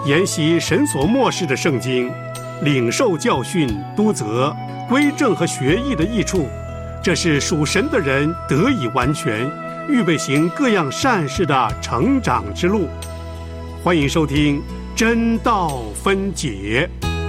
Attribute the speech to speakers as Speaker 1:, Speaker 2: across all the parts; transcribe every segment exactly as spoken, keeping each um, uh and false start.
Speaker 1: 研习神所默示的圣经，领受教训、督责、归正和学义的益处，这是属神的人得以完全，预备行各样善事的成长之路。欢迎收听真道分解。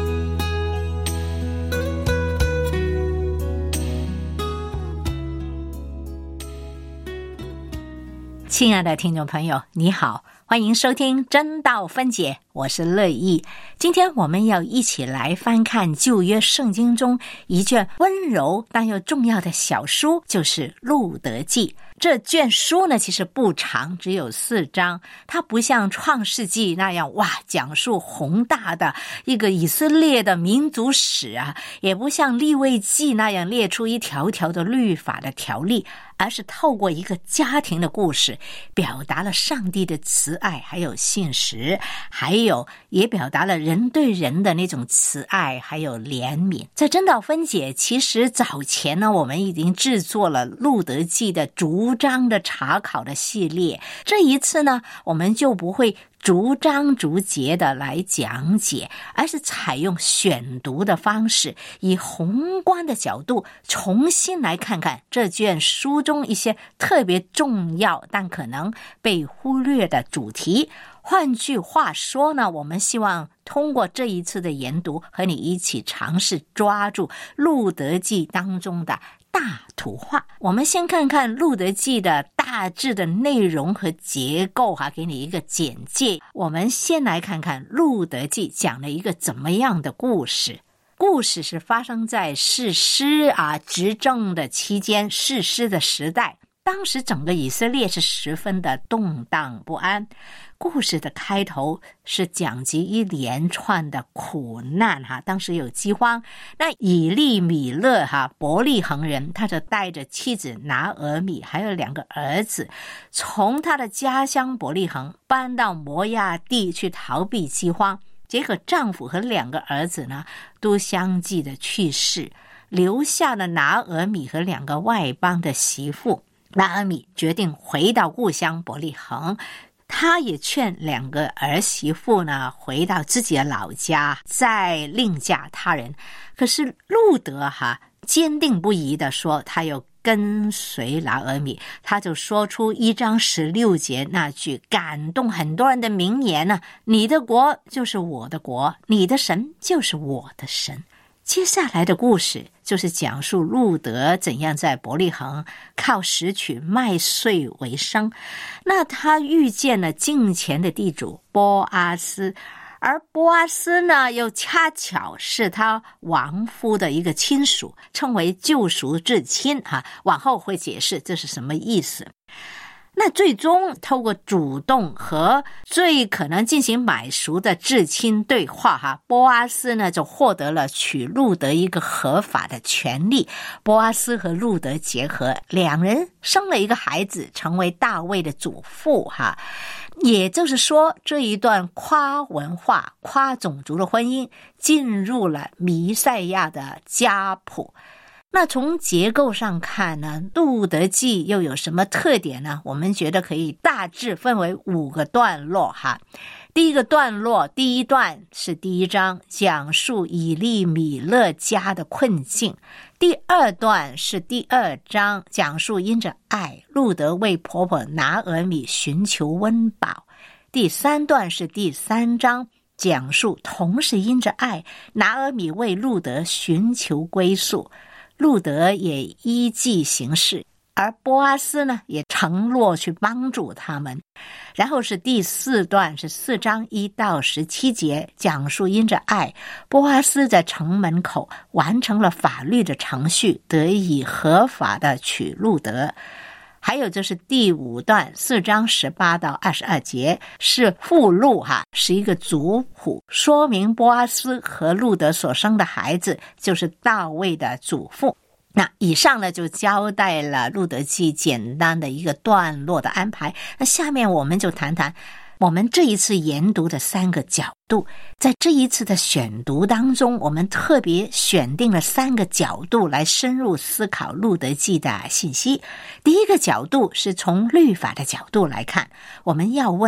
Speaker 2: 亲爱的听众朋友，你好，欢迎收听真道分解，我是乐意。今天我们要一起来翻看旧约圣经中一卷温柔但又重要的小书，就是路得记。这卷书呢，其实不长，只有四章。它不像创世纪那样哇，讲述宏大的一个以色列的民族史啊，也不像利未记那样列出一条条的律法的条例，而是透过一个家庭的故事，表达了上帝的慈爱还有信实，还有也表达了人对人的那种慈爱还有怜悯。在真道分解，其实早前呢，我们已经制作了路得记的逐章的查考的系列，这一次呢，我们就不会逐章逐节的来讲解，而是采用选读的方式，以宏观的角度重新来看看这卷书中一些特别重要但可能被忽略的主题。换句话说呢，我们希望通过这一次的研读，和你一起尝试抓住路得记当中的大图画。我们先看看路得记的大致的内容和结构哈，给你一个简介。我们先来看看路得记讲了一个怎么样的故事。故事是发生在士师啊执政的期间，士师的时代。当时整个以色列是十分的动荡不安。故事的开头是讲及一连串的苦难哈，当时有饥荒。那以利米勒哈伯利恒人，他就带着妻子拿俄米还有两个儿子，从他的家乡伯利恒搬到摩亚地去逃避饥荒。结果丈夫和两个儿子呢，都相继的去世，留下了拿俄米和两个外邦的媳妇。拿俄米决定回到故乡伯利恒，他也劝两个儿媳妇呢回到自己的老家，再另嫁他人。可是路得哈坚定不移地说他要跟随拿俄米，他就说出一章十六节那句感动很多人的名言呢、啊：你的国就是我的国，你的神就是我的神。接下来的故事就是讲述路得怎样在伯利恒靠拾取麦穗为生。那他遇见了近前的地主波阿斯，而波阿斯呢又恰巧是他亡夫的一个亲属，称为救赎至亲啊，往后会解释这是什么意思。那最终透过主动和最可能进行买赎的至亲对话哈，波阿斯呢就获得了娶路得一个合法的权利。波阿斯和路得结合，两人生了一个孩子，成为大卫的祖父哈。也就是说，这一段跨文化、跨种族的婚姻进入了弥赛亚的家谱。那从结构上看呢，路得记又有什么特点呢？我们觉得可以大致分为五个段落哈。第一个段落，第一段是第一章，讲述以利米勒家的困境。第二段是第二章，讲述因着爱，路得为婆婆拿俄米寻求温饱。第三段是第三章，讲述同时因着爱，拿俄米为路得寻求归宿。路得也依计行事，而波阿斯呢也承诺去帮助他们。然后是第四段，是四章一到十七节，讲述因着爱，波阿斯在城门口完成了法律的程序，得以合法的娶路得。还有就是第五段，四章十八到二十二节是附录哈，是一个族谱，说明波阿斯和路得所生的孩子就是大卫的祖父。那以上呢就交代了路得记简单的一个段落的安排。那下面我们就谈谈我们这一次研读的三个角度。在这一次的选读当中，我们特别选定了三个角度来深入思考路得记的信息。第一个角度是从律法的角度来看，我们要问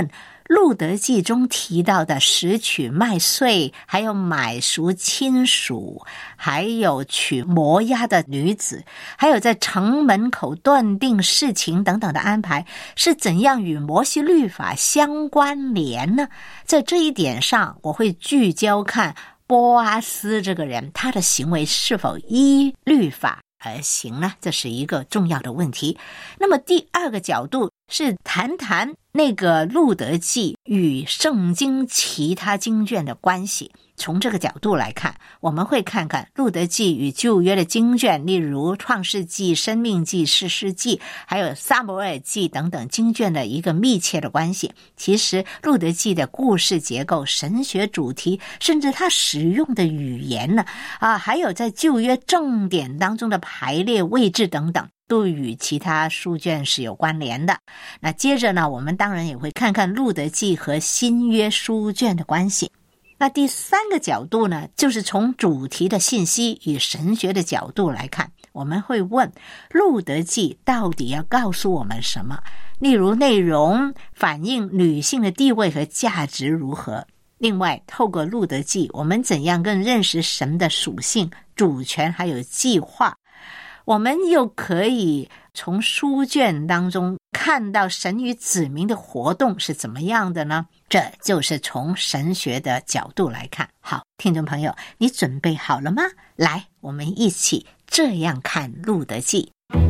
Speaker 2: 路德记中提到的拾取麦穗，还有买赎亲属，还有娶摩押的女子，还有在城门口断定事情等等的安排，是怎样与摩西律法相关联呢？在这一点上，我会聚焦看波阿斯这个人，他的行为是否依律法而行呢？这是一个重要的问题。那么第二个角度是谈谈那个路德记与圣经其他经卷的关系。从这个角度来看，我们会看看路德记与旧约的经卷，例如创世记、申命记、士师记，还有撒母耳记等等经卷的一个密切的关系。其实路德记的故事结构、神学主题，甚至他使用的语言呢，啊，还有在旧约正典当中的排列位置等等，都与其他书卷是有关联的。那接着呢，我们当然也会看看路德记和新约书卷的关系。那第三个角度呢，就是从主题的信息与神学的角度来看，我们会问路德记到底要告诉我们什么？例如内容反映女性的地位和价值如何？另外，透过路德记，我们怎样更认识神的属性、主权还有计划？我们又可以从书卷当中看到神与子民的活动是怎么样的呢？这就是从神学的角度来看。好，听众朋友，你准备好了吗？来，我们一起这样看路德记。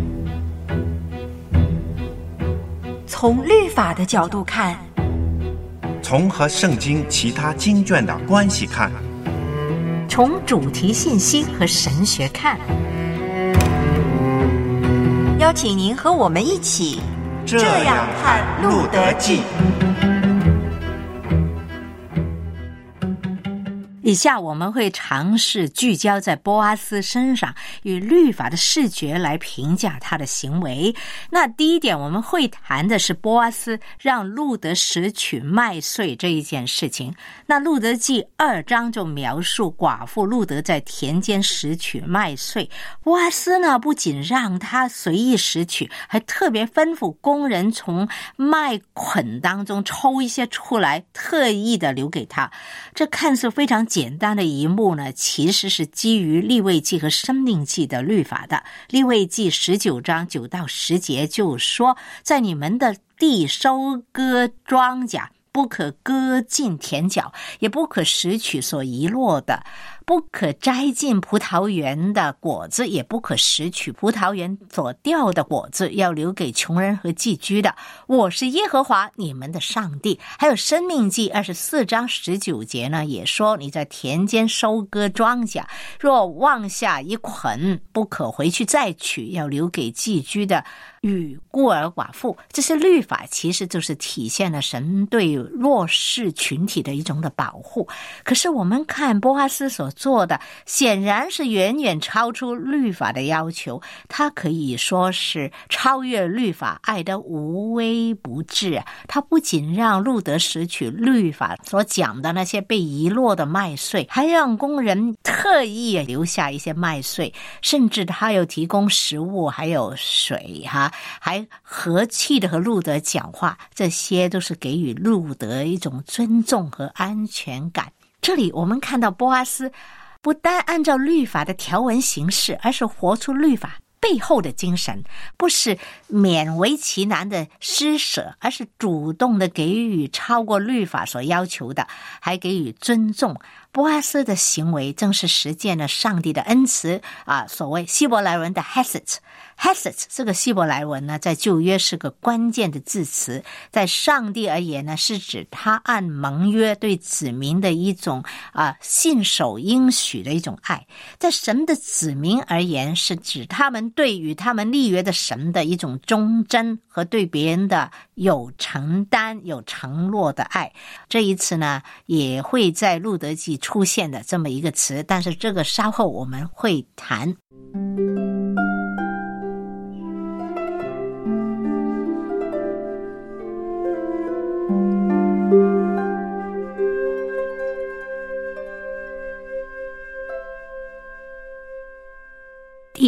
Speaker 3: 从律法的角度看，
Speaker 4: 从和圣经其他经卷的关系看，
Speaker 2: 从主题信息和神学看，
Speaker 3: 邀请您和我们一起
Speaker 4: 这样看路德记。
Speaker 2: 以下我们会尝试聚焦在波阿斯身上，与律法的视觉来评价他的行为。那第一点，我们会谈的是波阿斯让路德拾取麦穗这一件事情。那路德记二章就描述寡妇路德在田间拾取麦穗，波阿斯呢不仅让他随意拾取，还特别吩咐工人从麦捆当中抽一些出来，特意的留给他。这看似非常简单的一幕呢，其实是基于利未记和申命记的律法的。利未记十九章九到十节就说，在你们的地收割庄稼，不可割尽田角，也不可拾取所遗落的，不可摘尽葡萄园的果子，也不可拾取葡萄园所掉的果子，要留给穷人和寄居的。我是耶和华你们的上帝。还有申命记二十四章十九节呢，也说你在田间收割庄稼，若忘下一捆，不可回去再取，要留给寄居的与孤儿寡妇。这些律法其实就是体现了神对弱势群体的一种的保护。可是我们看波阿斯所做的显然是远远超出律法的要求，他可以说是超越律法，爱得无微不至。他不仅让路德拾取律法所讲的那些被遗落的麦穗，还让工人特意留下一些麦穗，甚至他又提供食物还有水哈，还和气的和路德讲话，这些都是给予路德一种尊重和安全感。这里我们看到波阿斯不单按照律法的条文行事，而是活出律法背后的精神，不是勉为其难的施舍，而是主动的给予超过律法所要求的，还给予尊重。波阿斯的行为正是实践了上帝的恩慈啊，所谓希伯来文的 Hesed。 Hesed 这个希伯来文呢，在旧约是个关键的字词，在上帝而言呢，是指他按盟约对子民的一种啊信守应许的一种爱；在神的子民而言，是指他们对与他们立约的神的一种忠贞和对别人的有承担有承诺的爱。这一次呢，也会在路德记出现的这么一个词，但是这个稍后我们会谈。第二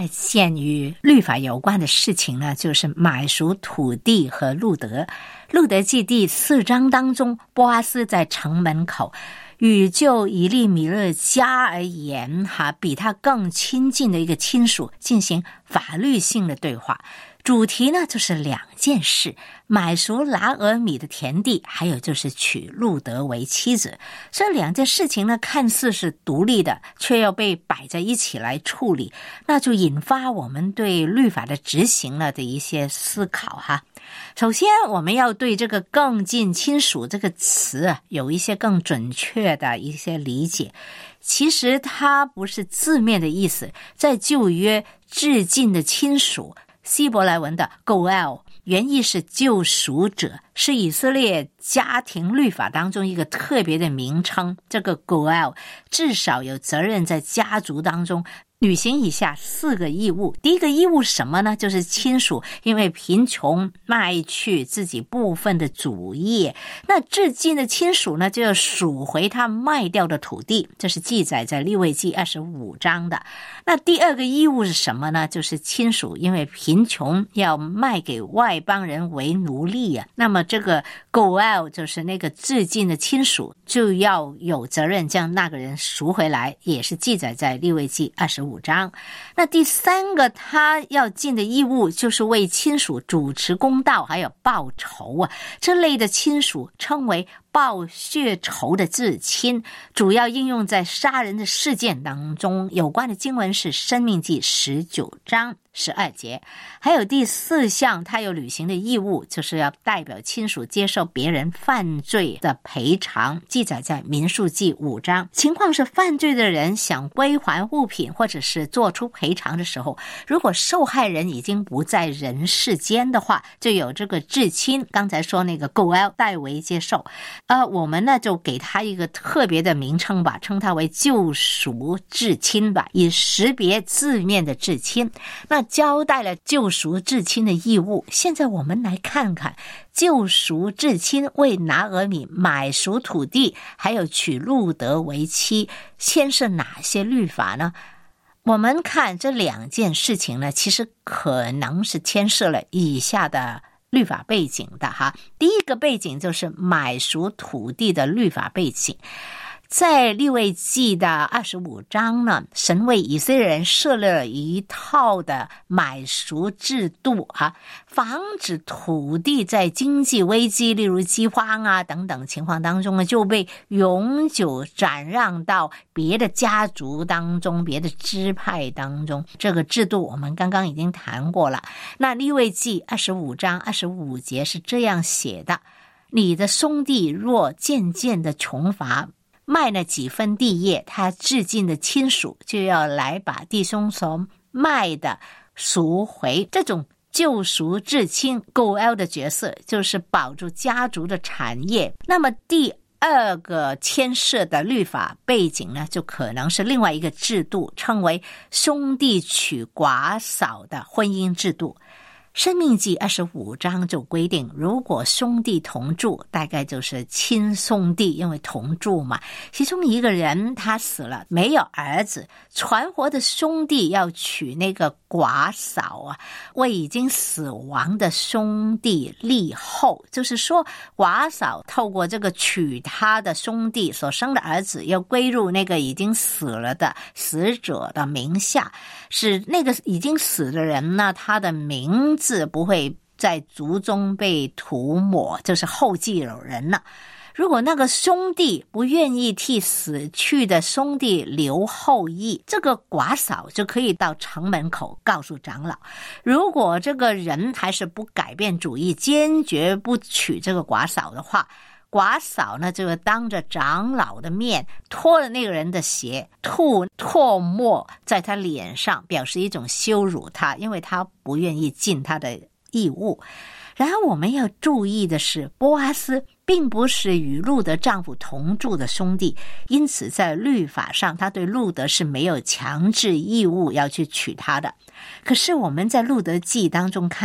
Speaker 2: 二件与律法有关的事情呢，就是买赎土地和路得。路得记第四章当中，波阿斯在城门口与就以利米勒家而言哈，比他更亲近的一个亲属进行法律性的对话。主题呢就是两件事，买赎拿俄米的田地，还有就是娶路得为妻子。这两件事情呢看似是独立的，却要被摆在一起来处理，那就引发我们对律法的执行了的一些思考哈。首先我们要对这个更近亲属这个词有一些更准确的一些理解。其实它不是字面的意思，在旧约至近的亲属希伯来文的 goel 原意是救赎者，是以色列家庭律法当中一个特别的名称。这个 goel 至少有责任在家族当中履行以下四个义务。第一个义务是什么呢？就是亲属因为贫穷卖去自己部分的主业，那至近的亲属呢就要赎回他卖掉的土地，这是记载在利未记二十五章的。那第二个义务是什么呢？就是亲属因为贫穷要卖给外邦人为奴隶啊，那么这个 goel 就是那个至近的亲属就要有责任将那个人赎回来，也是记载在利未记二十五章。那第三个他要尽的义务就是为亲属主持公道还有报仇啊，这类的亲属称为报血仇的至亲，主要应用在杀人的事件当中。有关的经文是申命记十九章十二节。还有第四项他有履行的义务，就是要代表亲属接受别人犯罪的赔偿，记载在民数记五章。情况是犯罪的人想归还物品或者是做出赔偿的时候，如果受害人已经不在人世间的话，就有这个至亲，刚才说那个 goel 代为接受。呃，我们呢就给他一个特别的名称吧，称他为救赎至亲吧，以识别字面的至亲。那交代了救赎至亲的义务，现在我们来看看救赎至亲为拿俄米买赎土地，还有娶路得为妻，牵涉哪些律法呢？我们看这两件事情呢，其实可能是牵涉了以下的律法背景的哈。第一个背景就是买赎土地的律法背景。在利未记的二十五章呢，神为以色列人设立了一套的买赎制度啊，防止土地在经济危机，例如饥荒啊等等情况当中呢，就被永久转让到别的家族当中，别的支派当中。这个制度我们刚刚已经谈过了。那利未记二十五章二十五节是这样写的：你的兄弟若渐渐的穷乏，卖了几分地业，他至近的亲属就要来把弟兄所卖的赎回。这种救赎至亲 goel 的角色就是保住家族的产业。那么第二个牵涉的律法背景呢，就可能是另外一个制度，称为兄弟娶寡嫂的婚姻制度。申命记二十五章就规定，如果兄弟同住，大概就是亲兄弟，因为同住嘛，其中一个人他死了，没有儿子，传活的兄弟要娶那个寡嫂啊，为已经死亡的兄弟立后，就是说寡嫂透过这个娶他的兄弟所生的儿子，要归入那个已经死了的死者的名下，使那个已经死的人呢，他的名字字不会在族中被涂抹，就是后继有人了。如果那个兄弟不愿意替死去的兄弟留后裔，这个寡嫂就可以到城门口告诉长老。如果这个人还是不改变主意，坚决不娶这个寡嫂的话，寡嫂呢就当着长老的面脱了那个人的鞋，吐唾沫在他脸上，表示一种羞辱他，因为他不愿意尽他的义务。然而我们要注意的是，波阿斯并不是与路得丈夫同住的兄弟，因此在律法上他对路得是没有强制义务要去娶她的。可是我们在路得记当中看到，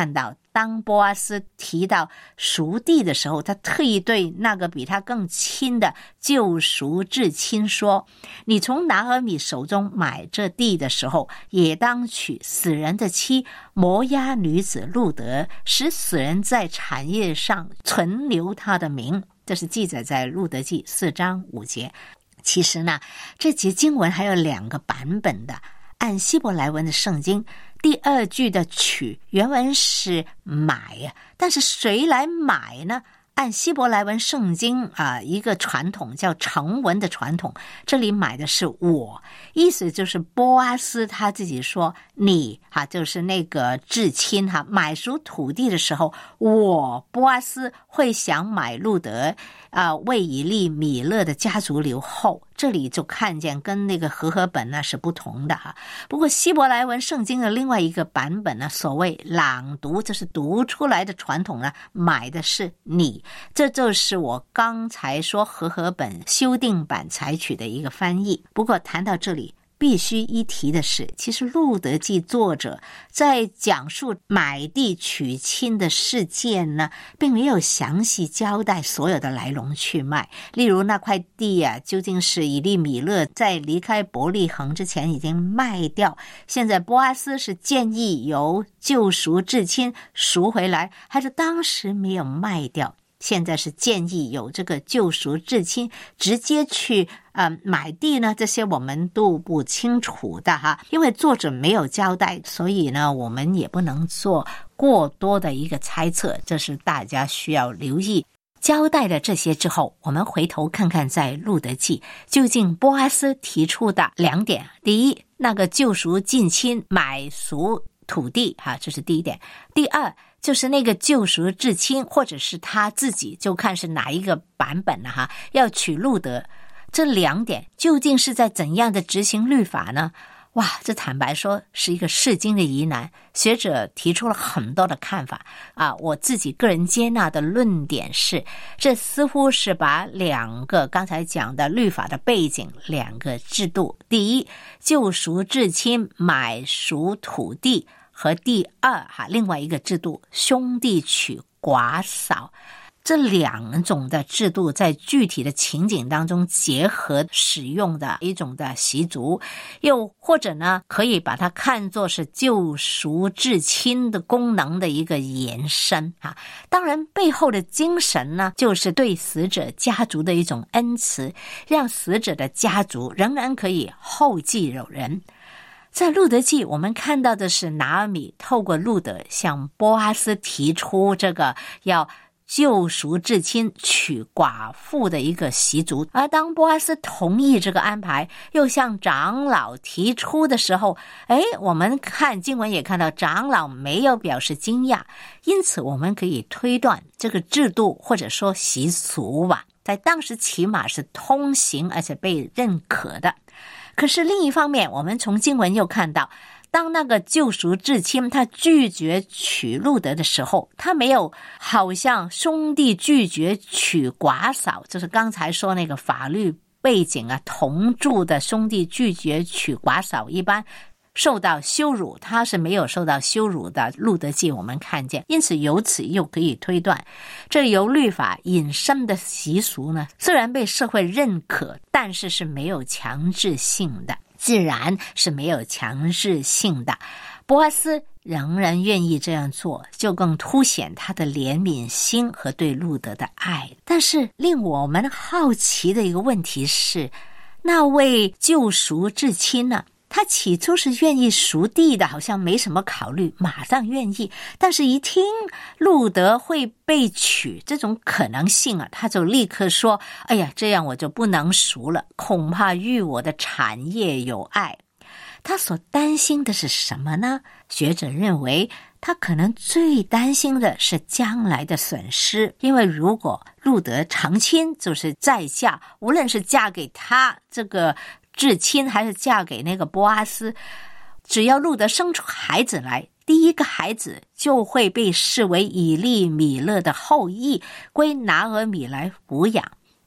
Speaker 2: 当波阿斯提到赎地的时候，他特意对那个比他更亲的救赎至亲说，你从拿俄米手中买这地的时候，也当娶死人的妻摩押女子路德，使死人在产业上存留他的名。这是记载在路德记四章五节。其实呢，这节经文还有两个版本的。按希伯来文的圣经，第二句的娶原文是买，但是谁来买呢？按希伯来文圣经啊，一个传统叫成文的传统，这里买的是我，意思就是波阿斯他自己说，你哈、啊、就是那个至亲哈、啊，买赎土地的时候，我波阿斯会想买路德啊，为以利米勒的家族留后。这里就看见跟那个和合本呢是不同的哈。不过希伯来文圣经的另外一个版本呢，所谓朗读，就是读出来的传统呢，买的是你。这就是我刚才说和合本修订版采取的一个翻译。不过谈到这里，必须一提的是，其实路德记作者在讲述买地娶亲的事件呢，并没有详细交代所有的来龙去脉。例如那块地啊，究竟是以利米勒在离开伯利恒之前已经卖掉，现在波阿斯是建议由救赎至亲赎回来，还是当时没有卖掉，现在是建议有这个救赎至亲直接去呃买地呢？这些我们都不清楚的哈，因为作者没有交代，所以呢我们也不能做过多的一个猜测，这是大家需要留意。交代了这些之后，我们回头看看在路德记究竟波阿斯提出的两点。第一，那个救赎近亲买赎土地哈，这是第一点。第二，就是那个救赎至亲或者是他自己，就看是哪一个版本了哈，要娶路德。这两点究竟是在怎样的执行律法呢？哇，这坦白说是一个释经的疑难，学者提出了很多的看法啊。我自己个人接纳的论点是，这似乎是把两个刚才讲的律法的背景，两个制度，第一，救赎至亲买赎土地，和第二哈另外一个制度，兄弟娶寡嫂。这两种的制度在具体的情景当中结合使用的一种的习俗，又或者呢可以把它看作是救赎至亲的功能的一个延伸啊。当然背后的精神呢，就是对死者家族的一种恩慈，让死者的家族仍然可以后继有人。在路德记我们看到的是拿俄米透过路德向波阿斯提出这个要救赎至亲娶寡妇的一个习俗，而当波阿斯同意这个安排，又向长老提出的时候，诶，我们看经文也看到长老没有表示惊讶，因此我们可以推断这个制度或者说习俗吧，在当时起码是通行而且被认可的。可是另一方面，我们从经文又看到，当那个救赎至亲他拒绝娶路德的时候，他没有好像兄弟拒绝娶寡嫂，就是刚才说那个法律背景啊，同住的兄弟拒绝娶寡嫂一般受到羞辱，他是没有受到羞辱的。路德记我们看见，因此由此又可以推断，这由律法引申的习俗呢，虽然被社会认可，但是是没有强制性的，自然是没有强制性的。波阿斯仍然愿意这样做，就更凸显他的怜悯心和对路德的爱。但是令我们好奇的一个问题是，那位救赎至亲呢，他起初是愿意赎地的，好像没什么考虑，马上愿意，但是一听路德会被娶这种可能性啊，他就立刻说，哎呀，这样我就不能赎了，恐怕与我的产业有碍。他所担心的是什么呢？学者认为他可能最担心的是将来的损失，因为如果路德成亲，就是再嫁，无论是嫁给他这个至亲还是嫁给那个波阿斯，只要路德生出孩子来，第一个孩子就会被视为以利米勒的后裔，归拿俄米来抚养。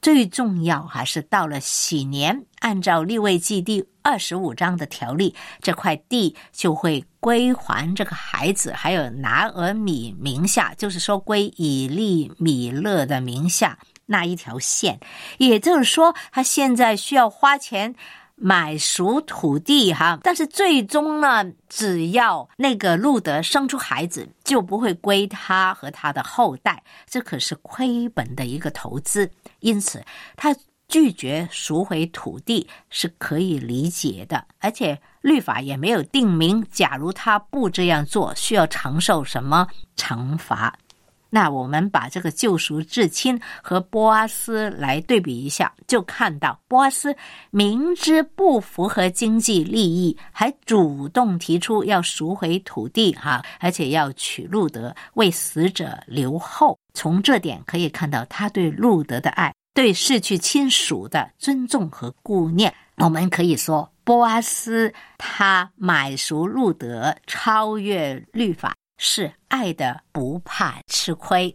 Speaker 2: 最重要还是到了喜年，按照利未记第二十五章的条例，这块地就会归还这个孩子还有拿俄米名下，就是说归以利米勒的名下那一条线。也就是说他现在需要花钱买赎土地哈，但是最终呢，只要那个路德生出孩子，就不会归他和他的后代，这可是亏本的一个投资。因此他拒绝赎回土地是可以理解的，而且律法也没有定明假如他不这样做需要承受什么惩罚。那我们把这个救赎至亲和波阿斯来对比一下，就看到波阿斯明知不符合经济利益，还主动提出要赎回土地哈，而且要娶路德，为死者留后。从这点可以看到他对路德的爱，对逝去亲属的尊重和顾念。我们可以说波阿斯他买赎路德超越律法，是爱的不怕吃亏。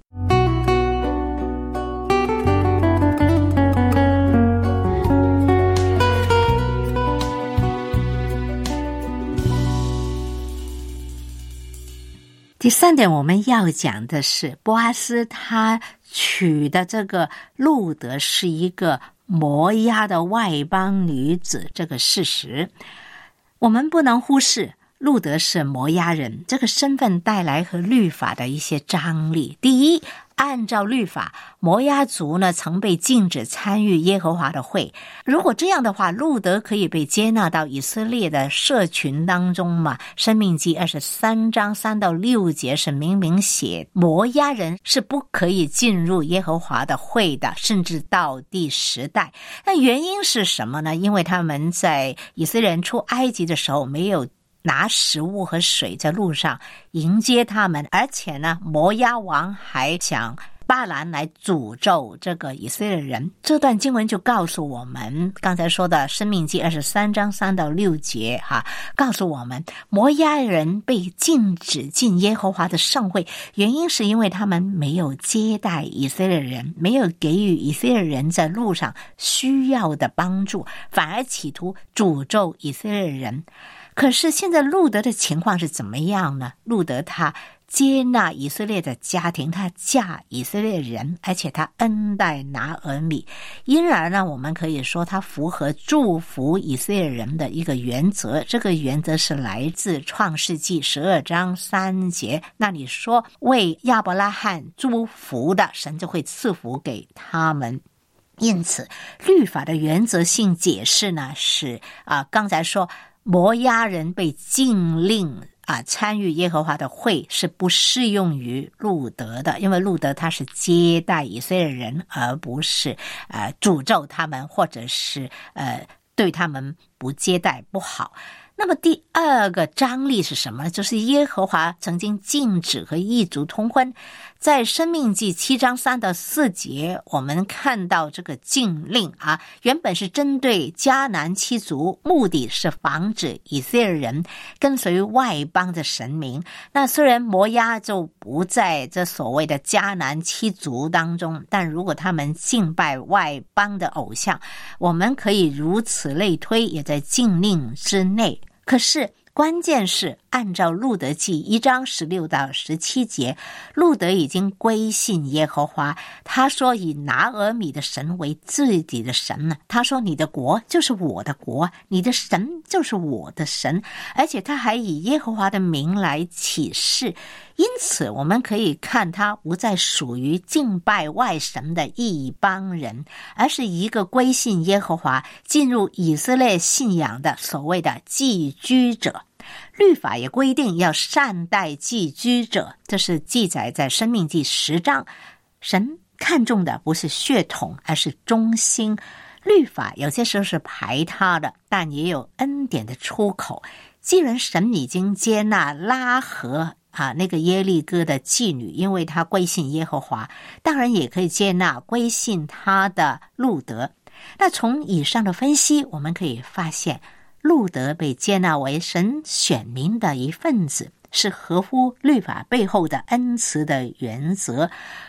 Speaker 2: 第三点我们要讲的是波阿斯他娶的这个路德是一个摩押的外邦女子，这个事实我们不能忽视。路德是摩押人，这个身份带来和律法的一些张力。第一，按照律法，摩押族呢曾被禁止参与耶和华的会。如果这样的话，路德可以被接纳到以色列的社群当中嘛？申命记二十三章三到六节是明明写摩押人是不可以进入耶和华的会的，甚至到第十代。那原因是什么呢？因为他们在以色列人出埃及的时候没有拿食物和水在路上迎接他们，而且呢，摩押王还想巴兰来诅咒这个以色列人。这段经文就告诉我们，刚才说的申命记二十三章三到六节哈，告诉我们摩押人被禁止进耶和华的圣会，原因是因为他们没有接待以色列人，没有给予以色列人在路上需要的帮助，反而企图诅咒以色列人。可是现在路德的情况是怎么样呢？路德他接纳以色列的家庭，他嫁以色列人，而且他恩待拿俄米，因而呢，我们可以说他符合祝福以色列人的一个原则。这个原则是来自创世纪十二章三节，那里说为亚伯拉罕祝福的，神就会赐福给他们。因此律法的原则性解释呢是啊，刚才说摩押人被禁令啊参与耶和华的会是不适用于路德的，因为路德他是接待以色列人，而不是呃诅咒他们，或者是呃对他们不接待不好。那么第二个张力是什么呢？就是耶和华曾经禁止和异族通婚。在申命记七章三到四节，我们看到这个禁令啊，原本是针对迦南七族，目的是防止以色列人跟随外邦的神明。那虽然摩押就不在这所谓的迦南七族当中，但如果他们敬拜外邦的偶像，我们可以如此类推，也在禁令之内。可是关键是按照路德记一章十六到十七节，路德已经归信耶和华。他说以拿俄米的神为自己的神呢，他说你的国就是我的国，你的神就是我的神，而且他还以耶和华的名来起誓。因此我们可以看他不再属于敬拜外神的异邦人，而是一个归信耶和华进入以色列信仰的所谓的寄居者。律法也规定要善待寄居者，这是记载在申命记十章。神看重的不是血统，而是忠心。律法有些时候是排他的，但也有恩典的出口。既然神已经接纳拉合啊，那个耶利哥的妓女，因为他归信耶和华，当然也可以接纳归信他的路德。那从以上的分析，我们可以发现路德被接纳为神选民的一份子，是合乎律法背后的恩慈的原则。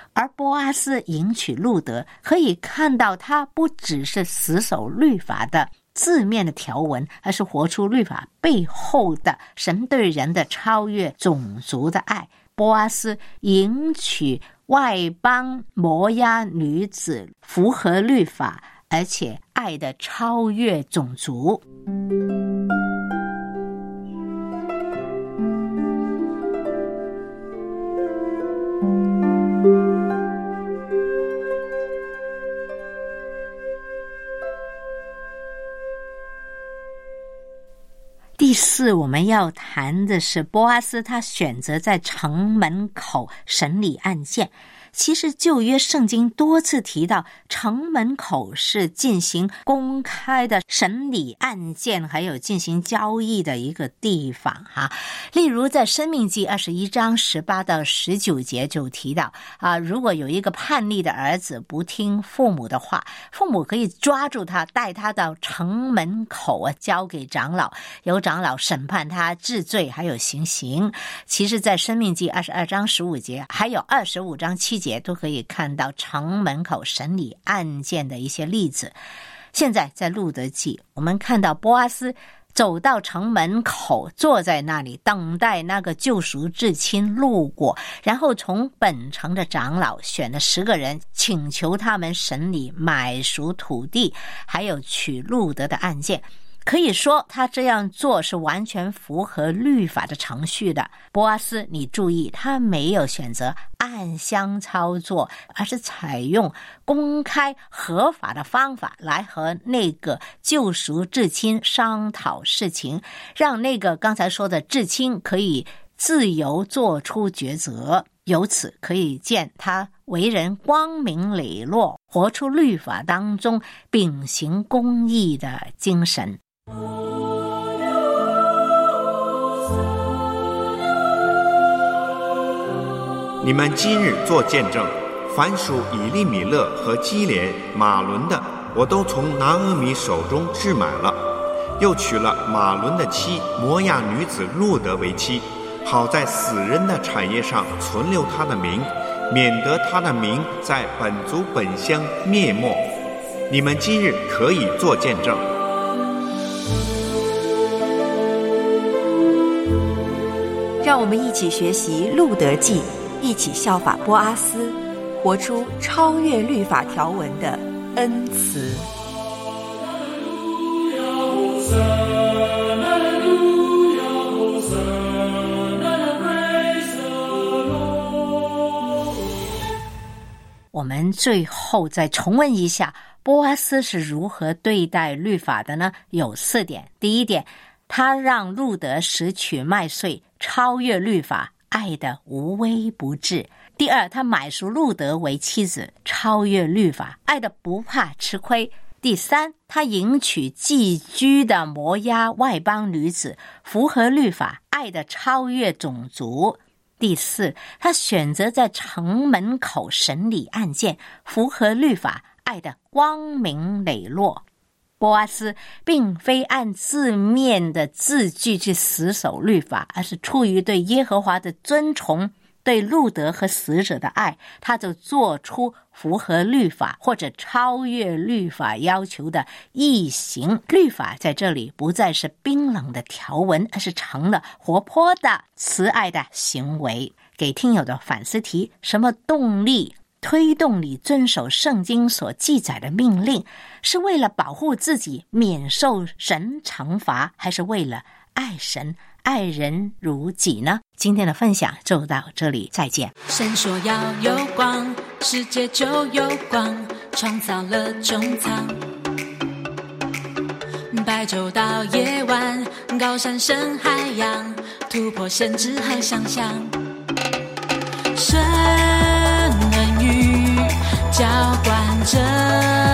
Speaker 2: 而波阿斯迎娶路得，可以看到他不只是死守律法的字面的条文，而是活出律法背后的神对人的超越种族的爱。波阿斯迎娶外邦摩押女子，符合律法，而且爱的超越种族。第四，我们要谈的是波阿斯他选择在城门口审理案件。其实旧约圣经多次提到城门口是进行公开的审理案件还有进行交易的一个地方哈。例如在申命记二十一章十八到十九节就提到啊，如果有一个叛逆的儿子不听父母的话，父母可以抓住他，带他到城门口啊，交给长老，由长老审判他治罪还有行刑。其实在申命记二十二章十五节还有二十五章七节都可以看到城门口审理案件的一些例子。现在在路得记，我们看到波阿斯走到城门口，坐在那里等待那个救赎至亲路过，然后从本城的长老选了十个人，请求他们审理买赎土地还有娶路得的案件。可以说他这样做是完全符合律法的程序的。波阿斯，你注意，他没有选择暗箱操作，而是采用公开合法的方法来和那个救赎至亲商讨事情，让那个刚才说的至亲可以自由做出抉择。由此可以见他为人光明磊落，活出律法当中秉行公义的精神。
Speaker 4: 你们今日做见证，凡属以利米勒和基连、马伦的，我都从拿俄米手中置买了，又娶了马伦的妻摩押女子路得为妻，好在死人的产业上存留他的名，免得他的名在本族本乡灭没。你们今日可以做见证。
Speaker 3: 让我们一起学习路得记，一起效法波阿斯，活出超越律法条文的恩慈。
Speaker 2: 我们最后再重温一下波阿斯是如何对待律法的呢？有四点。第一点，他让路得拾取麦穗，超越律法，爱的无微不至。第二，他买赎路得为妻子，超越律法，爱的不怕吃亏。第三，他迎娶寄居的摩押外邦女子，符合律法，爱的超越种族。第四，他选择在城门口审理案件，符合律法，爱的光明磊落。波阿斯并非按字面的字句去死守律法，而是出于对耶和华的尊崇，对路得和死者的爱，他就做出符合律法或者超越律法要求的义行。律法在这里不再是冰冷的条文，而是成了活泼的慈爱的行为。给听友的反思题：什么动力推动你遵守圣经所记载的命令？是为了保护自己免受神惩罚，还是为了爱神爱人如己呢？今天的分享就到这里，再见。
Speaker 5: 神说要有光，世界就有光，创造了中藏。白昼到夜晚，高山深海洋，突破限制和想象。神恩雨浇灌着